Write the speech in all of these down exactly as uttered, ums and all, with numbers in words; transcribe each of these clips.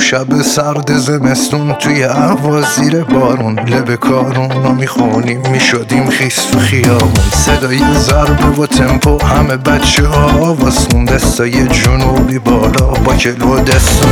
شب سرد زمستون توی هوا زیر بارون، لب کارون رو میخونیم میشدیم خیس تو خیابون. صدای ضربه و تمپو همه بچه ها واسون، دستای جنوبی بالا با کلو دست و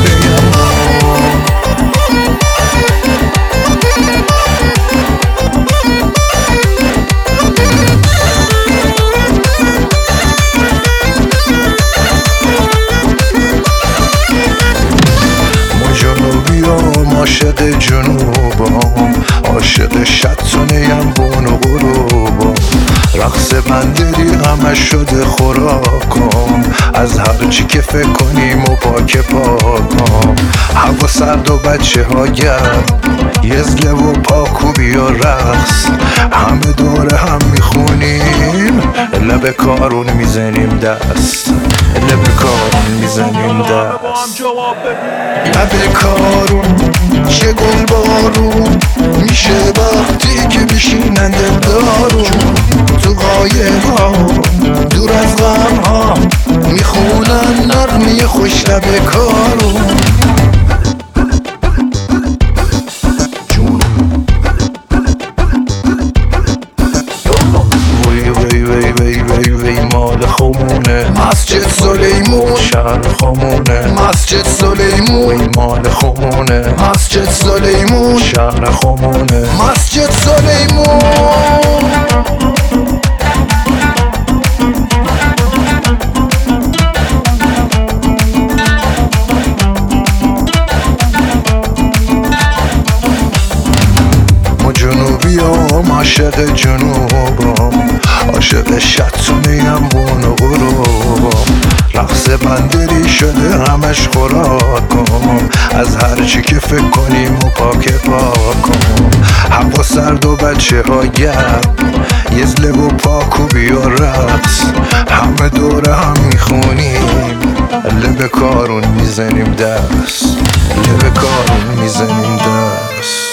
عاشق جنوبم، عاشق شطونیم بون و غروبم. رقص بندری همش شده خوراکم، از هر چی که فکر کنیم و پاک پاکم. هوا سرد و بچه ها گرم، یزله و پاکوبی و رقص، همه دور هم میخونیم، لب کارون میزنیم دست، لب کارون میزنیم دست. لب کارون چه گل بارون میشه وقتی که میشینن دلدارون، تو قایقا دور از غم ها میخونن نغمه خوش لب کارون. مال خمونه مسجد سلیمون، شهر خمونه مسجد سلیمون، مال خمونه مسجد سلیمون، شهر خمونه مسجد سلیمون. جنوبی هم عاشق جنوبم، عاشق شطونیم بون و غروبم. رقص بندری شده همش خوراکم، از هر چی که فکر کنیم و پاک پاکم. هوا سرد و بچه ها گرم، یزله و پاکوبی و رقص، همه دوره هم میخونیم، لب کارون میزنیم دست، لب کارون میزنیم دست.